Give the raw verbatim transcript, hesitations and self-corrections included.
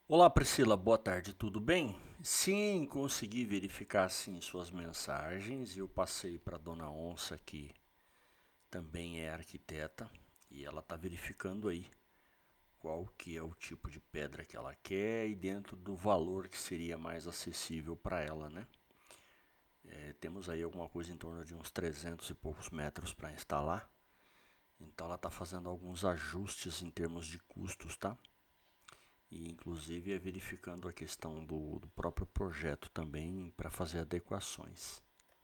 Olá Priscila, boa tarde, tudo bem? Sim, consegui verificar sim suas mensagens e eu passei para Dona Onça, que também é arquiteta, e ela está verificando aí qual que é o tipo de pedra que ela quer e dentro do valor que seria mais acessível para ela, né? É, temos aí alguma coisa em torno de uns trezentos e poucos metros para instalar, então ela está fazendo alguns ajustes em termos de custos, tá? E inclusive é verificando a questão do, do próprio projeto também para fazer adequações.